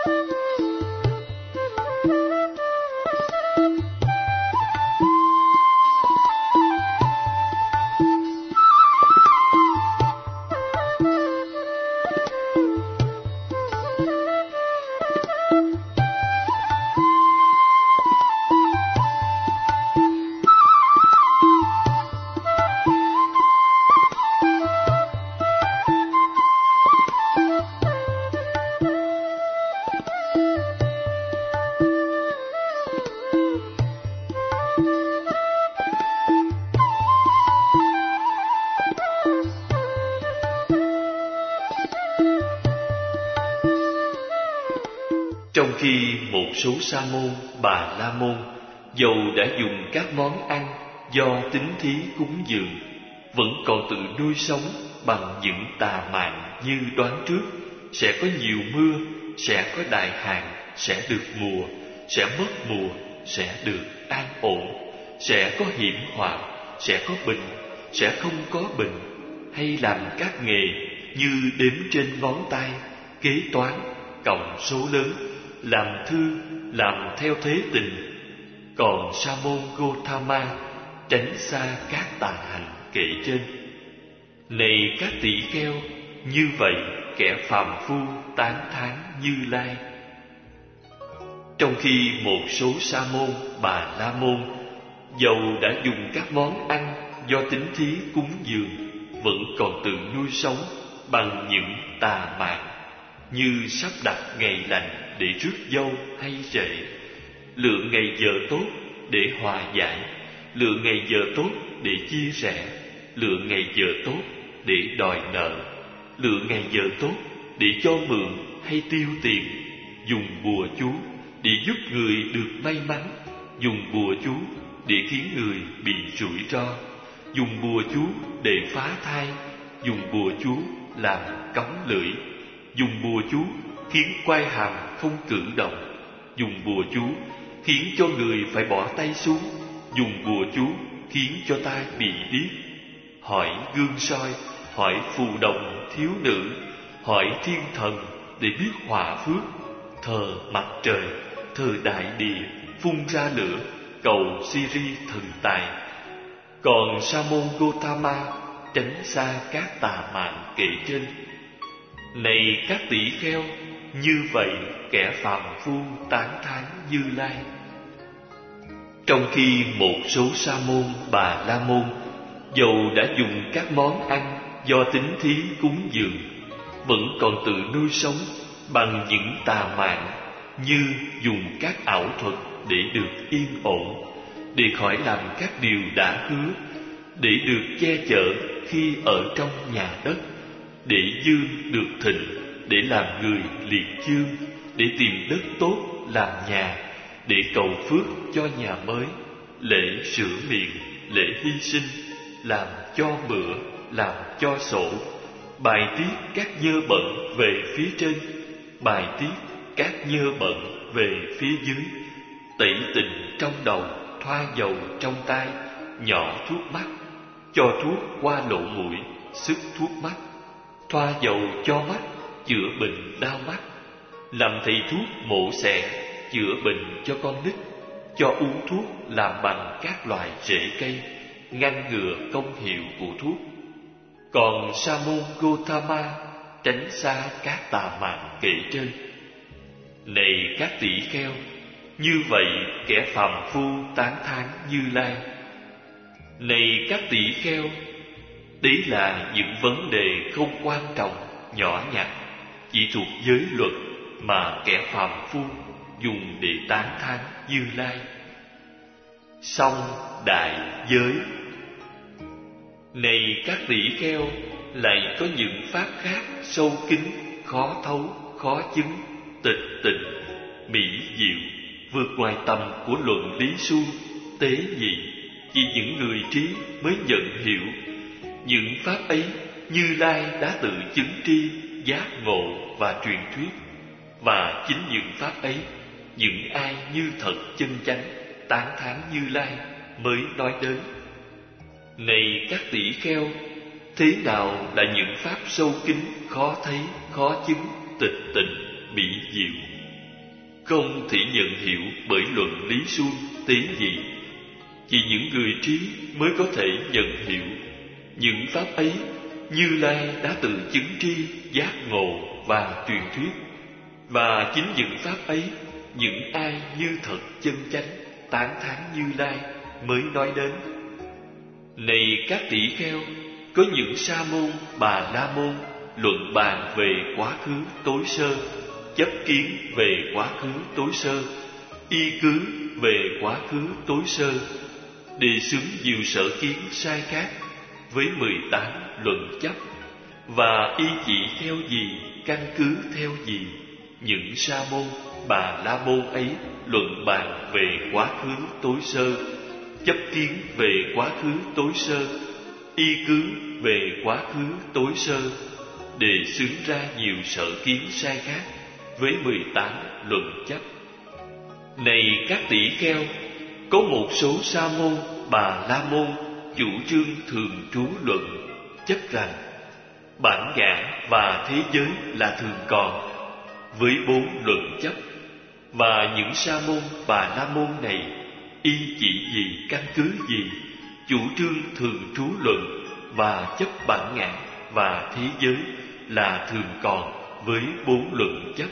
Trong khi một số sa môn, bà la môn dầu đã dùng các món ăn do tín thí cúng dường, vẫn còn tự nuôi sống bằng những tà mạng như đoán trước sẽ có nhiều mưa, sẽ có đại hạn, sẽ được mùa, sẽ mất mùa, sẽ được an ổn, sẽ có hiểm họa, sẽ có bệnh, sẽ không có bệnh, hay làm các nghề như đếm trên ngón tay, kế toán, cộng số lớn, làm thư, làm theo thế tình. Còn sa môn Gotama tránh xa các tà hành kể trên. Này các tỷ kheo, như vậy kẻ phàm phu tán thán Như Lai. Trong khi một số sa môn, bà la môn dầu đã dùng các món ăn do tín thí cúng dường, vẫn còn tự nuôi sống bằng những tà mạng như sắp đặt ngày lành để rước dâu hay rể, lựa ngày giờ tốt để hòa giải, lựa ngày giờ tốt để chia sẻ, lựa ngày giờ tốt để đòi nợ, lựa ngày giờ tốt để cho mượn hay tiêu tiền, dùng bùa chú để giúp người được may mắn, dùng bùa chú để khiến người bị rủi ro, dùng bùa chú để phá thai, dùng bùa chú làm cống lưỡi, dùng bùa chú khiến quai hàm không cử động, dùng bùa chú khiến cho người phải bỏ tay xuống, dùng bùa chú khiến cho tai bị điếc, hỏi gương soi, hỏi phù đồng thiếu nữ, hỏi thiên thần để biết hòa phước, thờ mặt trời, thờ đại địa, phun ra lửa, cầu Siri thần tài. Còn sa môn Gotama tránh xa các tà mạng kể trên. Này các tỷ kheo, như vậy kẻ phàm phu tán thán Như Lai. Trong khi một số sa môn, bà la môn dầu đã dùng các món ăn do tín thí cúng dường, vẫn còn tự nuôi sống bằng những tà mạng như dùng các ảo thuật để được yên ổn, để khỏi làm các điều đã hứa, để được che chở khi ở trong nhà đất, để dương được thịnh, để làm người liệt chương, để tìm đất tốt làm nhà, để cầu phước cho nhà mới, lễ sửa miệng, lễ hy sinh, làm cho bữa, làm cho sổ, bài tiết các nhơ bẩn về phía trên, bài tiết các nhơ bẩn về phía dưới, tẩy tịnh trong đầu, thoa dầu trong tai, nhỏ thuốc mắt, cho thuốc qua lỗ mũi, sức thuốc mắt, thoa dầu cho mắt, chữa bệnh đau mắt, làm thầy thuốc mổ xẻ, chữa bệnh cho con nít, cho uống thuốc làm bằng các loại rễ cây, ngăn ngừa công hiệu của thuốc. Còn sa môn Gotama tránh xa các tà mạng kể trên. Này các tỷ kheo, như vậy kẻ phàm phu tán thán Như Lai. Này các tỷ kheo, đấy là những vấn đề không quan trọng, nhỏ nhặt, chỉ thuộc giới luật mà kẻ phàm phu dùng để tán thán Như Lai. Song đại giới. Này các tỷ kheo, lại có những pháp khác sâu kín, khó thấu, khó chứng, tịch tịnh, mỹ diệu, vượt ngoài tầm của luận lý suông, tế nhị, chỉ những người trí mới nhận hiểu. Những pháp ấy Như Lai đã tự chứng tri, giác ngộ và truyền thuyết. Và chính những pháp ấy, những ai như thật chân chánh tán thán Như Lai mới nói đến. Này các tỷ kheo, thế nào là những pháp sâu kín, khó thấy, khó chứng, tịch tịnh, mỹ diệu, không thể nhận hiểu bởi luận lý suông tế nhị. Chỉ những người trí mới có thể nhận hiểu. Những pháp ấy Như Lai đã tự chứng tri, giác ngộ và truyền thuyết. Và chính những pháp ấy, những ai như thật chân chánh tán thán Như Lai mới nói đến. Này các tỷ kheo, có những sa môn, bà la môn luận bàn về quá khứ tối sơ, chấp kiến về quá khứ tối sơ, y cứ về quá khứ tối sơ, đề xướng nhiều sở kiến sai khác với 18 luận chấp, và y chỉ theo gì, căn cứ theo gì. Những sa môn, bà la môn ấy luận bàn về quá khứ tối sơ, chấp kiến về quá khứ tối sơ, y cứ về quá khứ tối sơ, đề xướng ra nhiều sở kiến sai khác với 18 luận chấp. Này các tỷ kheo, có một số sa môn, bà la môn chủ trương thường trú luận, chấp rằng bản ngã và thế giới là thường còn, với 4 luận chấp. Và những sa môn, bà la môn này y chỉ gì, căn cứ gì chủ trương thường trú luận và chấp bản ngã và thế giới là thường còn với 4 luận chấp.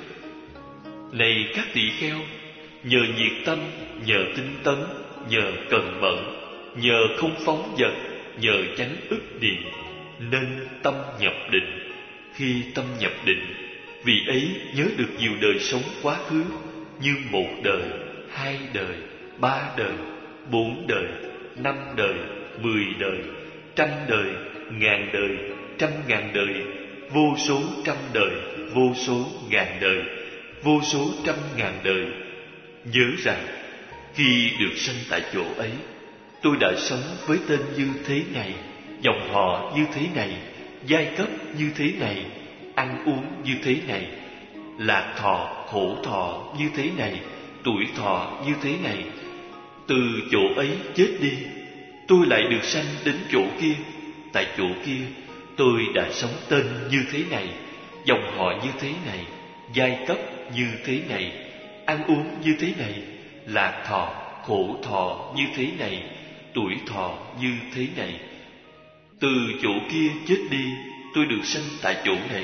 Này các tỷ kheo, nhờ nhiệt tâm, nhờ tinh tấn, nhờ cần mẫn, nhờ không phóng dật, nhờ chánh ức niệm, nên tâm nhập định. Khi tâm nhập định, vì ấy nhớ được nhiều đời sống quá khứ, như 1 đời, 2 đời, 3 đời, 4 đời, 5 đời, 10 đời, 100 đời, 1000 đời, 100.000 đời, vô số trăm đời, vô số ngàn đời, vô số 100.000 đời. Nhớ rằng khi được sanh tại chỗ ấy, tôi đã sống với tên như thế này, dòng họ như thế này, giai cấp như thế này, ăn uống như thế này, lạc thọ, khổ thọ như thế này, tuổi thọ như thế này. Từ chỗ ấy chết đi, tôi lại được sanh đến chỗ kia. Tại chỗ kia, tôi đã sống tên như thế này, dòng họ như thế này, giai cấp như thế này, ăn uống như thế này, lạc thọ, khổ thọ như thế này, tuổi thọ như thế này. Từ chỗ kia chết đi, tôi được sanh tại chỗ này.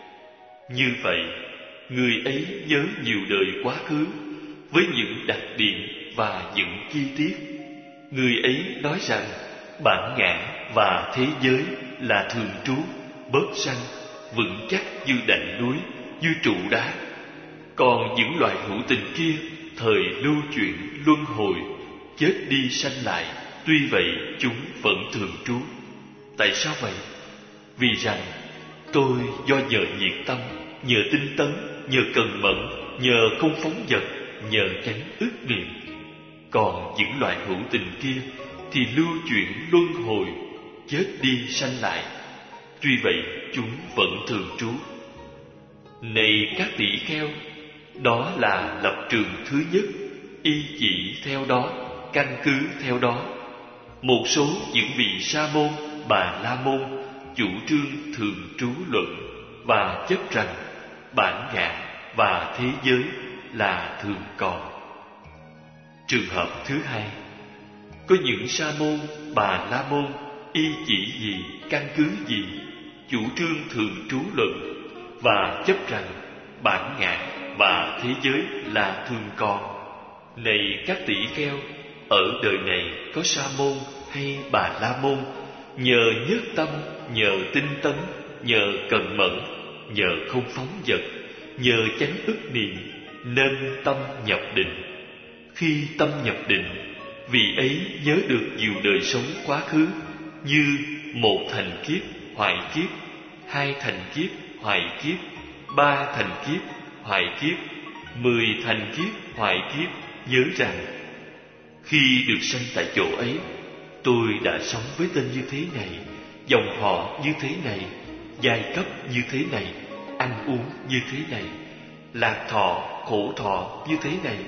Như vậy, người ấy nhớ nhiều đời quá khứ với những đặc điểm và những chi tiết. Người ấy nói rằng bản ngã và thế giới là thường trú, bớt sanh, vững chắc như đảnh núi, như trụ đá. Còn những loài hữu tình kia thời lưu chuyển luân hồi, chết đi sanh lại, tuy vậy chúng vẫn thường trú. Tại sao vậy? Vì rằng tôi do nhờ nhiệt tâm, nhờ tinh tấn, nhờ cần mẫn, nhờ không phóng dật, nhờ chánh ức niệm. Còn những loài hữu tình kia thì lưu chuyển luân hồi, chết đi sanh lại, tuy vậy chúng vẫn thường trú. Này các tỷ kheo, đó là lập trường thứ nhất, y chỉ theo đó, căn cứ theo đó. Một số những vị sa môn, bà la môn chủ trương thường trú luận và chấp rằng bản ngã và thế giới là thường còn. Trường hợp thứ hai, có những sa môn, bà la môn y chỉ gì, căn cứ gì chủ trương thường trú luận và chấp rằng bản ngã và thế giới là thường còn. Này các tỷ kheo, ở đời này có sa môn hay bà la môn nhờ nhất tâm, nhờ tinh tấn, nhờ cần mẫn, nhờ không phóng dật, nhờ chánh ức niệm, nên tâm nhập định. Khi tâm nhập định, vì ấy nhớ được nhiều đời sống quá khứ, như 1 thành kiếp hoại kiếp, 2 thành kiếp hoại kiếp, 3 thành kiếp hoại kiếp, 10 thành kiếp hoại kiếp. Nhớ rằng khi được sanh tại chỗ ấy, tôi đã sống với tên như thế này, dòng họ như thế này, giai cấp như thế này, ăn uống như thế này, lạc thọ, khổ thọ như thế này.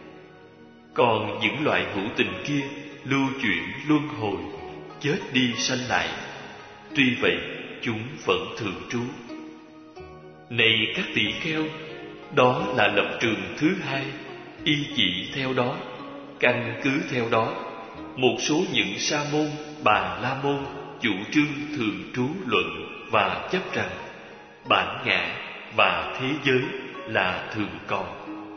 Còn những loại hữu tình kia lưu chuyển luân hồi, chết đi sanh lại, tuy vậy chúng vẫn thường trú. Này các tỷ kheo, đó là lập trường thứ hai, y chỉ theo đó, căn cứ theo đó. Một số những sa môn, bà la môn chủ trương thường trú luận và chấp rằng bản ngã và thế giới là thường còn.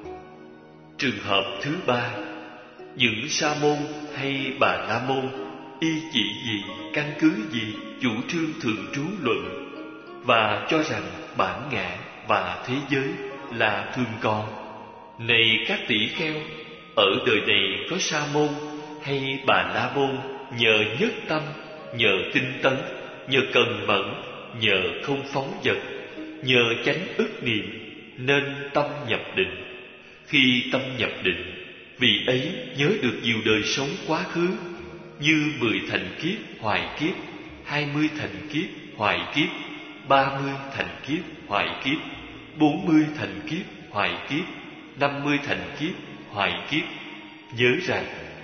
Trường hợp thứ ba, những sa môn hay bà la môn y chỉ gì, căn cứ gì chủ trương thường trú luận và cho rằng bản ngã và thế giới là thường còn. Này các tỷ kheo, ở đời này có sa môn hay bà la môn nhờ nhất tâm, nhờ tinh tấn, nhờ cần mẫn, nhờ không phóng dật, nhờ chánh ức niệm nên tâm nhập định. Khi tâm nhập định, vị ấy nhớ được nhiều đời sống quá khứ, như 10 thành kiếp hoài kiếp, 20 thành kiếp hoài kiếp, 30 thành kiếp hoài kiếp, 40 thành kiếp hoài kiếp, 50 thành kiếp hoài kiếp. Nhớ rằng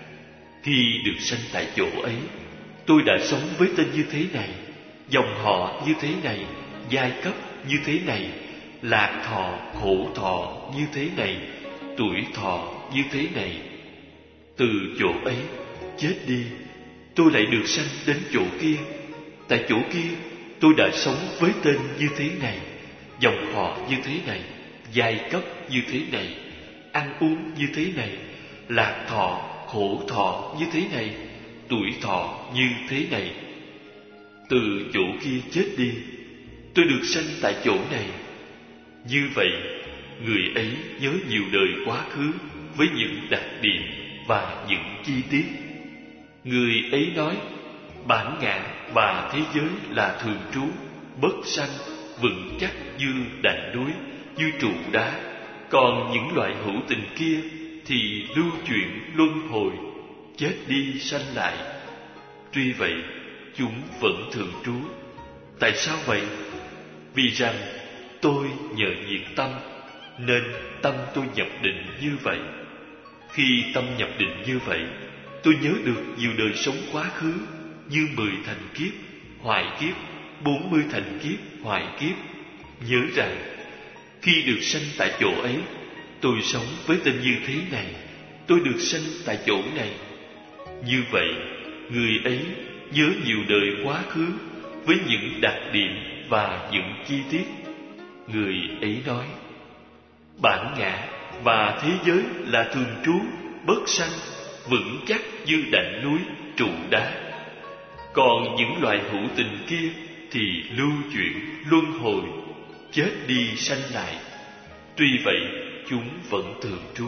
khi được sanh tại chỗ ấy, tôi đã sống với tên như thế này, dòng họ như thế này, giai cấp như thế này, lạc thọ, khổ thọ như thế này, tuổi thọ như thế này. Từ chỗ ấy chết đi, tôi lại được sanh đến chỗ kia. Tại chỗ kia tôi đã sống với tên như thế này, dòng họ như thế này, giai cấp như thế này, ăn uống như thế này, lạc thọ, khổ thọ như thế này, tuổi thọ như thế này. Từ chỗ kia chết đi, tôi được sanh tại chỗ này. Như vậy, người ấy nhớ nhiều đời quá khứ với những đặc điểm và những chi tiết. Người ấy nói, bản ngã và thế giới là thường trú, bất sanh, vững chắc như đảnh núi, như trụ đá. Còn những loại hữu tình kia thì lưu chuyển luân hồi, chết đi sanh lại. Tuy vậy, chúng vẫn thường trú. Tại sao vậy? Vì rằng tôi nhờ nhiệt tâm, nên tâm tôi nhập định như vậy. Khi tâm nhập định như vậy, tôi nhớ được nhiều đời sống quá khứ, như 10 thành kiếp hoài kiếp, 40 thành kiếp hoài kiếp. Nhớ rằng khi được sanh tại chỗ ấy, tôi sống với tên như thế này, tôi được sanh tại chỗ này. Như vậy, người ấy nhớ nhiều đời quá khứ với những đặc điểm và những chi tiết. Người ấy nói, bản ngã và thế giới là thường trú, bất sanh, vững chắc như đảnh núi, trụ đá. Còn những loài hữu tình kia thì lưu chuyển, luân hồi, chết đi sanh lại. Tuy vậy, chúng vẫn thường trú.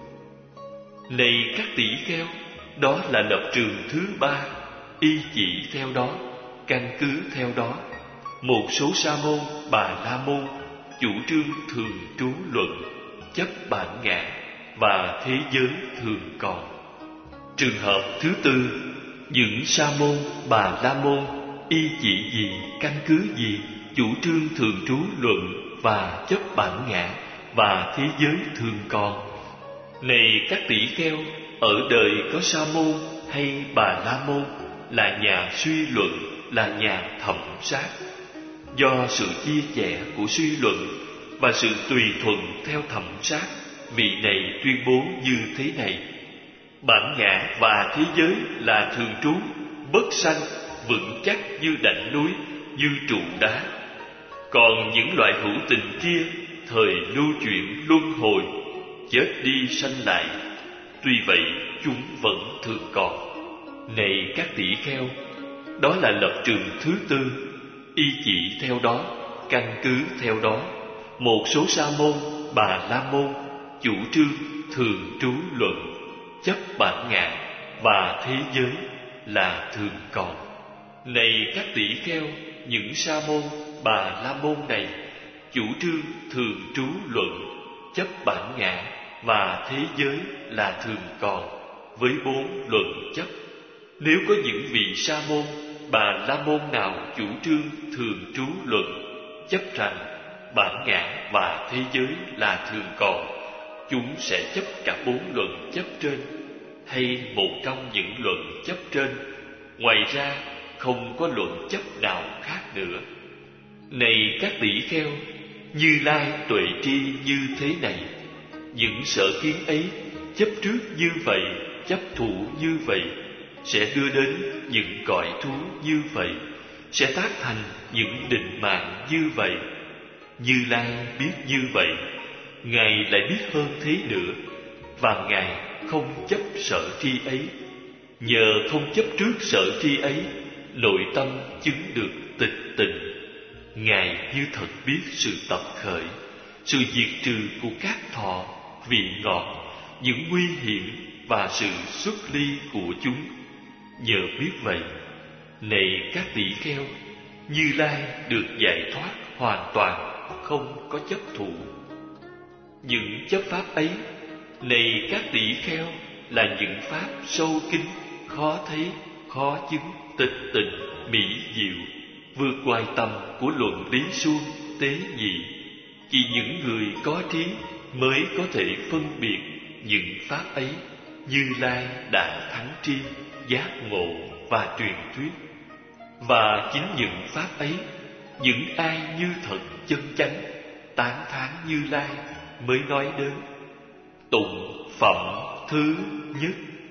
Này các tỷ kheo, đó là lập trường thứ ba, y chỉ theo đó, căn cứ theo đó. Một số sa môn, bà la môn chủ trương thường trú luận, chấp bản ngã và thế giới thường còn. Trường hợp thứ tư, những sa môn, bà la môn y chỉ gì, căn cứ gì chủ trương thường trú luận và chấp bản ngã và thế giới thường còn. Này các tỷ kheo, ở đời có sa môn hay bà la môn là nhà suy luận, là nhà thẩm sát. Do sự chia sẻ của suy luận và sự tùy thuận theo thẩm sát, vị này tuyên bố như thế này: bản ngã và thế giới là thường trú, bất sanh, vững chắc như đảnh núi, như trụ đá. Còn những loại hữu tình kia thời lưu chuyển luân hồi, chết đi sanh lại. Tuy vậy, chúng vẫn thường còn. Này các tỷ kheo, đó là lập trường thứ tư, y chỉ theo đó, căn cứ theo đó. Một số sa môn, bà la môn chủ trương thường trú luận, chấp bản ngã và thế giới là thường còn. Này các tỷ kheo, những sa môn, bà la môn này chủ trương thường trú luận, chấp bản ngã và thế giới là thường còn với 4 luận chấp. Nếu có những vị sa môn, bà la môn nào chủ trương thường trú luận, chấp rằng bản ngã và thế giới là thường còn, chúng sẽ chấp cả 4 luận chấp trên, hay một trong những luận chấp trên. Ngoài ra, không có luận chấp nào khác nữa. Này các tỷ kheo, Như Lai tuệ tri như thế này. Những sở kiến ấy chấp trước như vậy, chấp thủ như vậy, sẽ đưa đến những cõi thú như vậy, sẽ tác thành những định mạng như vậy. Như Lai biết như vậy, Ngài lại biết hơn thế nữa, và Ngài không chấp sở tri ấy. Nhờ không chấp trước sở tri ấy, nội tâm chứng được tịch tịnh. Ngài như thật biết sự tập khởi, sự diệt trừ của các thọ, vị ngọt, những nguy hiểm và sự xuất ly của chúng. Nhờ biết vậy, này các tỷ kheo, Như Lai được giải thoát hoàn toàn, không có chấp thủ. Những chấp pháp ấy, này các tỷ kheo, là những pháp sâu kín, khó thấy, khó chứng, tịch tịnh, mỹ diệu, vượt ngoài tầm của luận lý suông, tế nhị. Chỉ những người có trí mới có thể phân biệt những pháp ấy. Như Lai đã thắng tri, giác ngộ và truyền thuyết. Và chính những pháp ấy, những ai như thật chân chánh tán thán Như Lai mới nói đến. Tụng phẩm thứ nhất.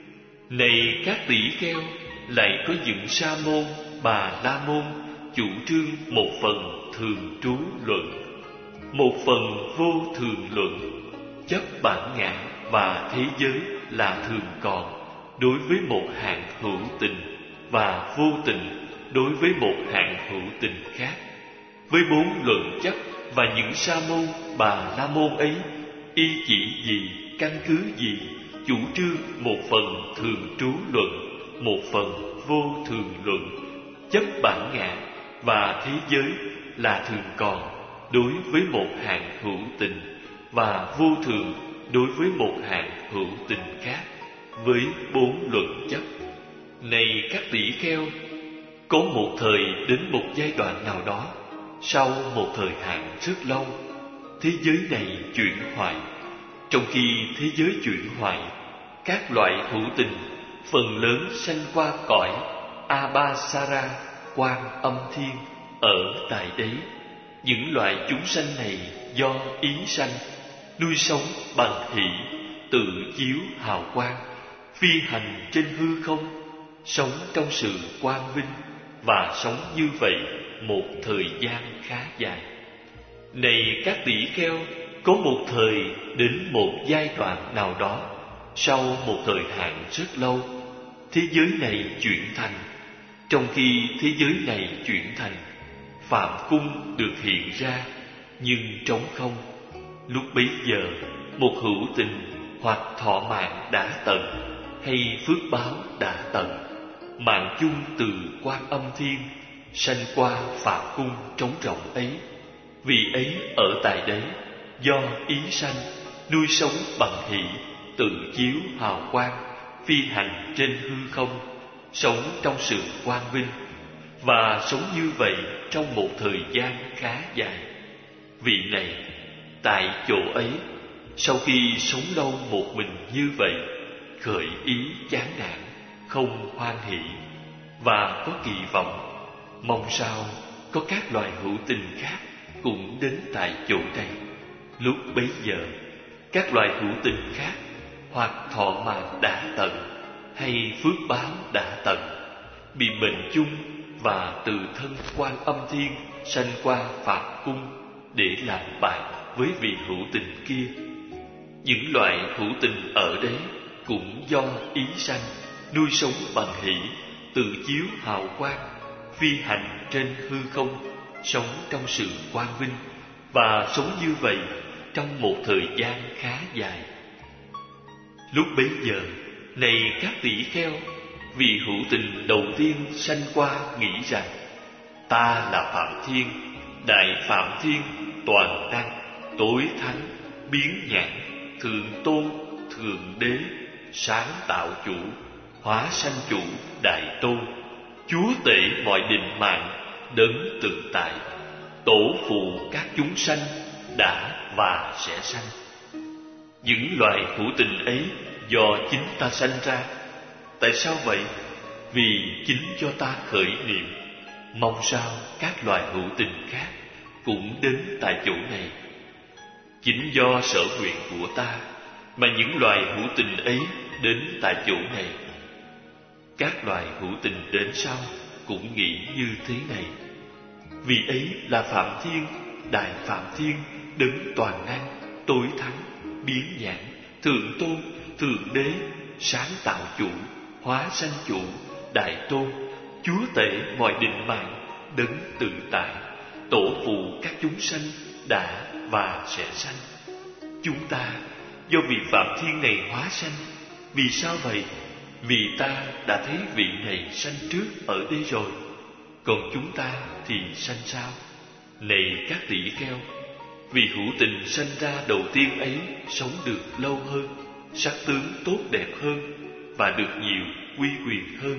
Này các tỷ kheo, lại có những sa môn, bà la môn chủ trương một phần thường trú luận, một phần vô thường luận, chấp bản ngã và thế giới là thường còn đối với một hạng hữu tình, và vô tình đối với một hạng hữu tình khác. Với bốn luận chấp và những sa môn, bà la môn ấy, y chỉ gì, căn cứ gì chủ trương một phần thường trú luận, một phần vô thường luận, chấp bản ngã và thế giới là thường còn đối với một hạng hữu tình, và vô thường đối với một hạng hữu tình khác. Với bốn luận chấp này các tỷ kheo, có một thời đến một giai đoạn nào đó, sau một thời hạn rất lâu, thế giới này chuyển hoại. Trong khi thế giới chuyển hoại, các loại hữu tình phần lớn sanh qua cõi Abhasara, Quan Âm Thiên ở tại đấy. Những loại chúng sanh này do ý sanh, nuôi sống bằng hỷ, tự chiếu hào quang, phi hành trên hư không, sống trong sự quang vinh, và sống như vậy một thời gian khá dài. Này các tỷ kheo, có một thời đến một giai đoạn nào đó, sau một thời hạn rất lâu, thế giới này chuyển thành. Trong khi thế giới này chuyển thành, Phạm Cung được hiện ra, nhưng trống không. Lúc bấy giờ, một hữu tình hoặc thọ mạng đã tận, hay phước báo đã tận, mạng chung từ Quan Âm Thiên sanh qua Phạm Cung trống rỗng ấy. Vì ấy ở tại đấy, do ý sanh, nuôi sống bằng hỷ, tự chiếu hào quang, phi hành trên hư không, sống trong sự quang vinh, và sống như vậy trong một thời gian khá dài. Vị này, tại chỗ ấy, sau khi sống lâu một mình như vậy, khởi ý chán nản, không hoan hỷ, và có kỳ vọng, mong sao có các loài hữu tình khác cũng đến tại chỗ này. Lúc bấy giờ, các loài hữu tình khác, hoặc thọ mạng đã tận, hay phước báo đã tận, bị bệnh chung, và từ thân Quan Âm Thiên sanh qua Phạm Cung để làm bạn với vị hữu tình kia. Những loại hữu tình ở đấy cũng do ý sanh, nuôi sống bằng hỷ, tự chiếu hào quang, phi hành trên hư không, sống trong sự quang vinh, và sống như vậy trong một thời gian khá dài. Lúc bấy giờ, này các tỷ kheo, vị hữu tình đầu tiên sanh qua nghĩ rằng: ta là Phạm Thiên, Đại Phạm Thiên, toàn năng, tối thắng, biến nhãn, thượng tôn, thượng đế, sáng tạo chủ, hóa sanh chủ, đại tôn, chúa tể mọi định mạng, đấng tự tại, tổ phụ các chúng sanh đã và sẽ sanh. Những loài hữu tình ấy do chính ta sanh ra. Tại sao vậy? Vì chính cho ta khởi niệm, mong sao các loài hữu tình khác cũng đến tại chỗ này. Chính do sở nguyện của ta mà những loài hữu tình ấy đến tại chỗ này. Các loài hữu tình đến sau cũng nghĩ như thế này. Vì ấy là Phạm Thiên, Đại Phạm Thiên, đấng toàn năng, tối thắng, biến nhãn, thượng tôn, thượng đế, sáng tạo chủ, hóa sanh chủ, đại tôn, chúa tể mọi định mạng, đấng tự tại, tổ phụ các chúng sanh đã và sẽ sanh. Chúng ta do vị Phạm Thiên này hóa sanh. Vì sao vậy? Vì ta đã thấy vị này sanh trước ở đây rồi. Còn chúng ta thì sanh sao? Này các tỷ kheo, vì hữu tình sanh ra đầu tiên ấy sống được lâu hơn, sắc tướng tốt đẹp hơn và được nhiều uy quyền hơn.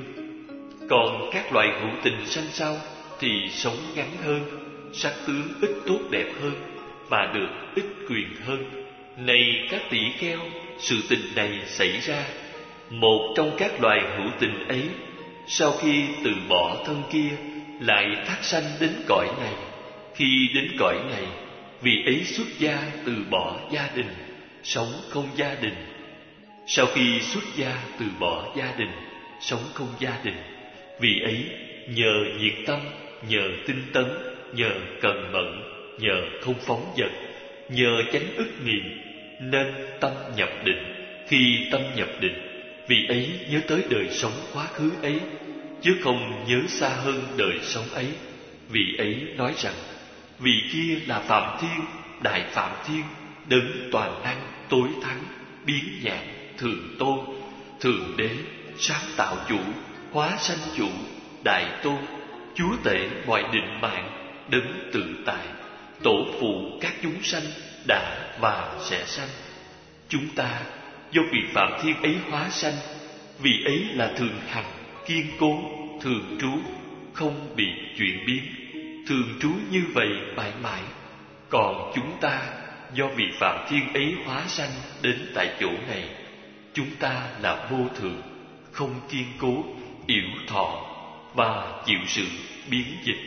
Còn các loài hữu tình sanh sau thì sống ngắn hơn, sắc tướng ít tốt đẹp hơn và được ít quyền hơn. Này các tỷ kheo, sự tình này xảy ra, một trong các loài hữu tình ấy sau khi từ bỏ thân kia lại thác sanh đến cõi này. Khi đến cõi này, vị ấy xuất gia từ bỏ gia đình, sống không gia đình. Sau khi xuất gia từ bỏ gia đình, sống không gia đình, vị ấy nhờ nhiệt tâm, nhờ tinh tấn, nhờ cần mẫn, nhờ không phóng dật, nhờ chánh ức niệm nên tâm nhập định. Khi tâm nhập định, vị ấy nhớ tới đời sống quá khứ ấy, chứ không nhớ xa hơn đời sống ấy. Vị ấy nói rằng, vị kia là Phạm Thiên, Đại Phạm Thiên, đấng toàn năng, tối thắng, biến nhãn, thượng tôn, thượng đế, sáng tạo chủ, hóa sanh chủ, đại tôn, chúa tể mọi định mạng, đấng tự tại, tổ phụ các chúng sanh đã và sẽ sanh. Chúng ta do vị Phạm Thiên ấy hóa sanh. Vị ấy là thường hằng, kiên cố, thường trú, không bị chuyển biến, thường trú như vậy mãi mãi. Còn chúng ta do vị Phạm Thiên ấy hóa sanh đến tại chỗ này. Chúng ta là vô thường, không kiên cố, yểu thọ và chịu sự biến dịch.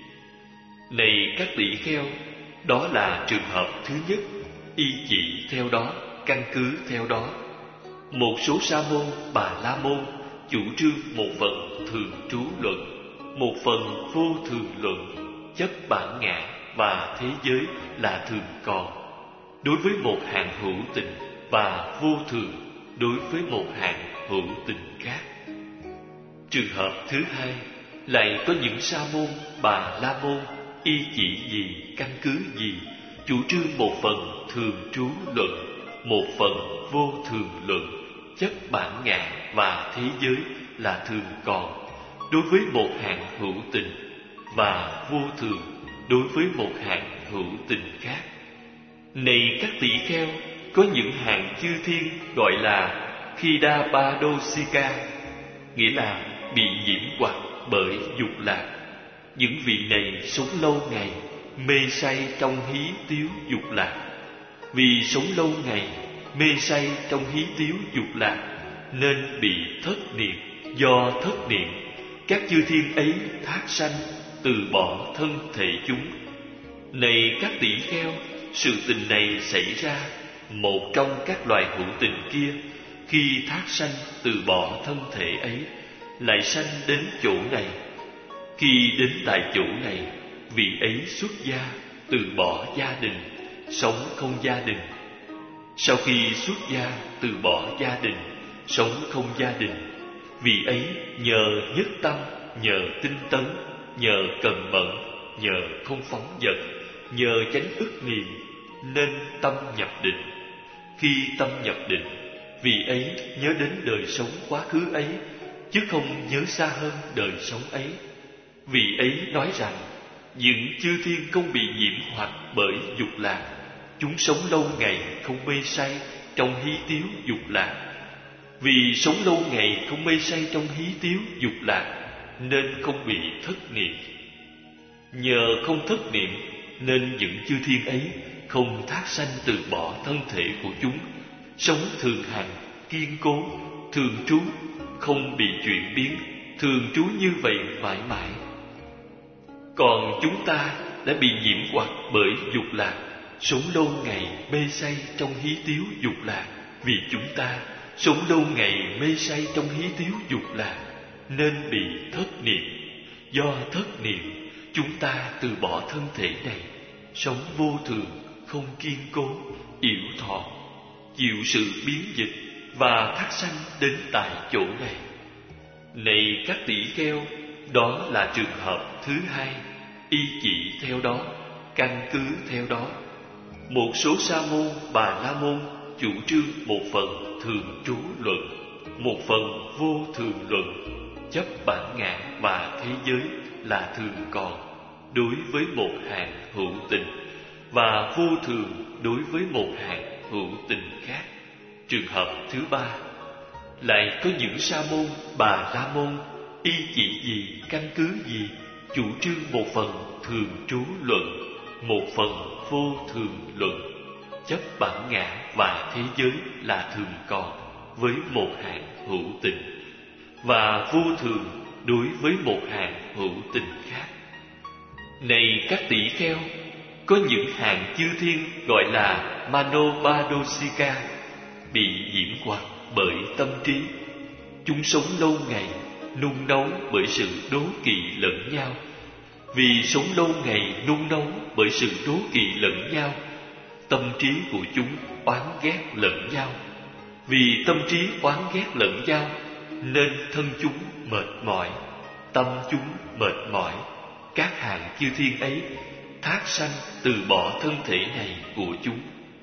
Này các tỷ kheo, đó là trường hợp thứ nhất. Y chỉ theo đó, căn cứ theo đó. Một số sa môn, bà la môn chủ trương một phần thường trú luận, một phần vô thường luận, chấp bản ngã và thế giới là thường còn, đối với một hạng hữu tình, và vô thường đối với một hạng hữu tình khác. Trường hợp thứ hai, lại có những sa môn, bà la môn y chỉ gì, căn cứ gì, chủ trương một phần thường trú luận, một phần vô thường luận, chấp bản ngã và thế giới là thường còn, đối với một hạng hữu tình, và vô thường đối với một hạng hữu tình khác. Này các tỷ kheo, có những hạng chư thiên gọi là Khidapadosika, nghĩa là bị nhiễm hoặc bởi dục lạc. Những vị này sống lâu ngày, mê say trong hí tiếu dục lạc. Vì sống lâu ngày, mê say trong hí tiếu dục lạc, nên bị thất niệm. Do thất niệm, các chư thiên ấy thác sanh, từ bỏ thân thể chúng. Này các tỷ kheo, sự tình này xảy ra, một trong các loài hữu tình kia, khi thác sanh từ bỏ thân thể ấy, lại sanh đến chỗ này. Khi đến tại chỗ này, vị ấy xuất gia, từ bỏ gia đình, sống không gia đình. Sau khi xuất gia, từ bỏ gia đình, sống không gia đình, vị ấy nhờ nhất tâm, nhờ tinh tấn, nhờ cần mẫn, nhờ không phóng dật, nhờ chánh ức niệm, nên tâm nhập định. Khi tâm nhập định, vị ấy nhớ đến đời sống quá khứ ấy, chứ không nhớ xa hơn đời sống ấy. Vị ấy nói rằng, những chư thiên không bị nhiễm hoặc bởi dục lạc, chúng sống lâu ngày không mê say trong hí tiếu dục lạc. Vì sống lâu ngày không mê say trong hí tiếu dục lạc, nên không bị thất niệm. Nhờ không thất niệm, nên những chư thiên ấy không thác sanh từ bỏ thân thể của chúng, sống thường hằng, kiên cố, thường trú, không bị chuyển biến, thường trú như vậy mãi mãi. Còn chúng ta đã bị nhiễm hoặc bởi dục lạc, sống lâu ngày mê say trong hí tiếu dục lạc. Vì chúng ta sống lâu ngày mê say trong hí tiếu dục lạc nên bị thất niệm. Do thất niệm, chúng ta từ bỏ thân thể này, sống vô thường, không kiên cố, yểu thọ, chịu sự biến dịch và thác sanh đến tại chỗ này. Này các tỷ kheo, đó là trường hợp thứ hai. Y chỉ theo đó, căn cứ theo đó. Một số sa môn, bà la môn chủ trương một phần thường trú luận, một phần vô thường luận, chấp bản ngã và thế giới là thường còn đối với một hạng hữu tình, và vô thường đối với một hạng hữu tình khác. Trường hợp thứ ba, lại có những sa môn, bà la môn y chỉ gì, căn cứ gì, chủ trương một phần thường trú luận, một phần vô thường luận, chấp bản ngã và thế giới là thường còn với một hạng hữu tình, và vô thường đối với một hạng hữu tình khác. Này các tỷ kheo, có những hạng chư thiên gọi là Manopadosika bị nhiễm hoặc bởi tâm trí. Chúng sống lâu ngày, nung nấu bởi sự đố kỵ lẫn nhau. Vì sống lâu ngày nung nấu bởi sự đố kỵ lẫn nhau, tâm trí của chúng oán ghét lẫn nhau. Vì tâm trí oán ghét lẫn nhau nên thân chúng mệt mỏi, tâm chúng mệt mỏi. Các hạng chư thiên ấy thác sanh từ bỏ thân thể này của chúng.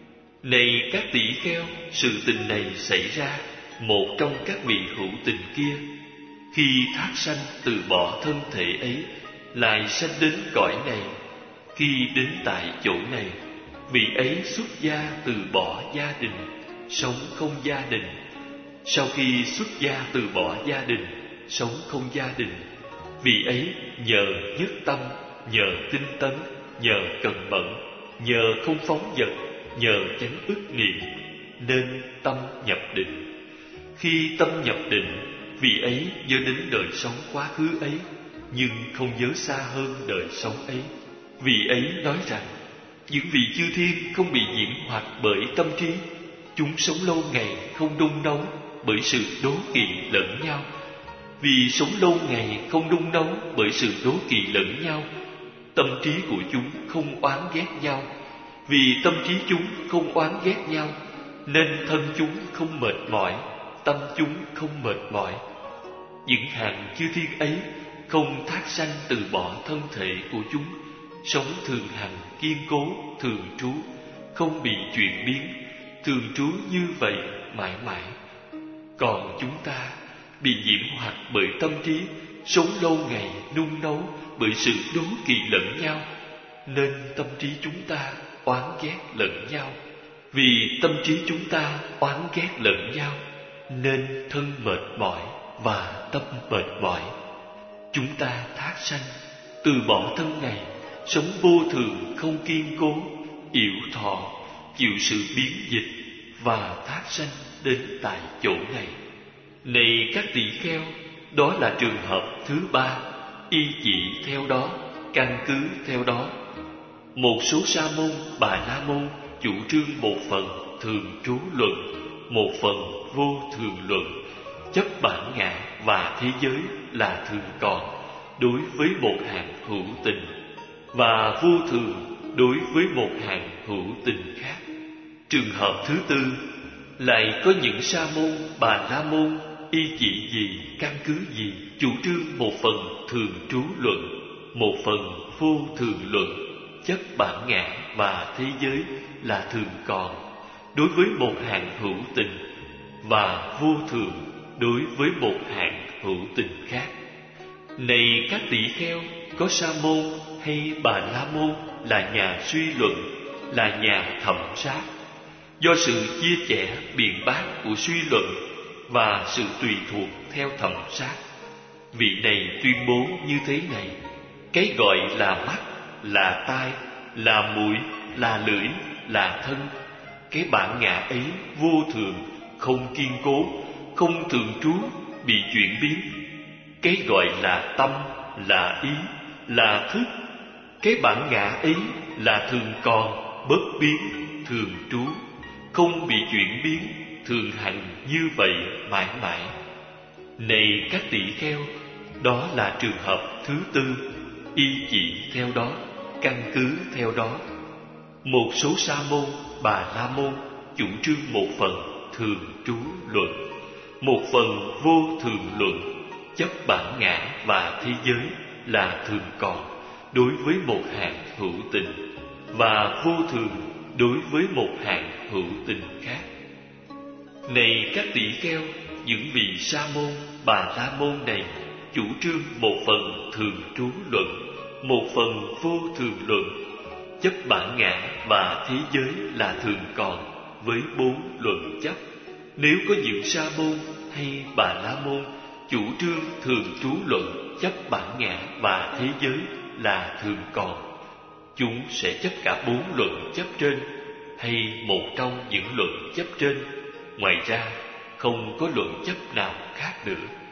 Này các tỷ kheo, sự tình này xảy ra, một trong các vị hữu tình kia khi thác sanh từ bỏ thân thể ấy lại sanh đến cõi này. Khi đến tại chỗ này, vị ấy xuất gia từ bỏ gia đình, sống không gia đình. Sau khi xuất gia từ bỏ gia đình, sống không gia đình, vị ấy nhờ nhất tâm, nhờ tinh tấn, nhờ cần mẫn, nhờ không phóng dật, nhờ chánh ức niệm nên tâm nhập định. Khi tâm nhập định, vị ấy nhớ đến đời sống quá khứ ấy, nhưng không nhớ xa hơn đời sống ấy. Vị ấy nói rằng, những vị chư thiên không bị nhiễm hoặc bởi tâm trí. Chúng sống lâu ngày không nung nấu bởi sự đố kỵ lẫn nhau. Vì sống lâu ngày không nung nấu bởi sự đố kỵ lẫn nhau, tâm trí của chúng không oán ghét nhau. Vì tâm trí chúng không oán ghét nhau nên thân chúng không mệt mỏi, tâm chúng không mệt mỏi. Những hàng chư thiên ấy không thác sanh từ bỏ thân thể của chúng, sống thường hằng kiên cố, thường trú, không bị chuyển biến, thường trú như vậy mãi mãi. Còn chúng ta bị nhiễm hoặc bởi tâm trí, sống lâu ngày nung nấu bởi sự đố kỵ lẫn nhau, nên tâm trí chúng ta oán ghét lẫn nhau. Vì tâm trí chúng ta oán ghét lẫn nhau nên thân mệt mỏi và tâm mệt mỏi. Chúng ta thác sanh từ bỏ thân này, sống vô thường không kiên cố, yểu thọ, chịu sự biến dịch và thác sanh đến tại chỗ này. Này các tỷ kheo, đó là trường hợp thứ ba. Y chỉ theo đó, căn cứ theo đó. Một số sa môn, bà la môn chủ trương một phần thường trú luận, một phần vô thường luận, chấp bản ngã và thế giới là thường còn đối với một hạng hữu tình, và vô thường đối với một hạng hữu tình khác. Trường hợp thứ tư, lại có những sa môn, bà la môn y chỉ gì, căn cứ gì, chủ trương một phần thường trú luận, một phần vô thường luận, chấp bản ngã và thế giới là thường còn đối với một hạng hữu tình, và vô thường đối với một hạng hữu tình khác. Này các tỷ kheo, có sa môn hay bà la môn là nhà suy luận, là nhà thẩm sát. Do sự chia sẻ biện bác của suy luận và sự tùy thuộc theo thẩm sát, vị này tuyên bố như thế này: cái gọi là mắt, là tai, là mũi, là lưỡi, là thân, cái bản ngã ấy vô thường, không kiên cố, không thường trú, bị chuyển biến. Cái gọi là tâm, là ý, là thức, Cái bản ngã ấy là thường còn, bất biến, thường trú, không bị chuyển biến, thường hành như vậy mãi mãi. Này các tỷ kheo, đó là trường hợp thứ tư, y chỉ theo đó, căn cứ theo đó. Một số sa môn, bà la môn chủ trương một phần thường trú luận, một phần vô thường luận, chấp bản ngã và thế giới là thường còn đối với một hạng hữu tình, và vô thường đối với một hạng hữu tình khác. Này các tỷ kheo, những vị sa môn, bà la môn này chủ trương một phần thường trú luận, một phần vô thường luận, chấp bản ngã và thế giới là thường còn với 4 luận chấp. Nếu có những sa môn hay bà la môn chủ trương thường trú luận, chấp bản ngã và thế giới là thường còn, chúng sẽ chấp cả 4 luận chấp trên hay một trong những luận chấp trên, ngoài ra không có luận chấp nào khác nữa.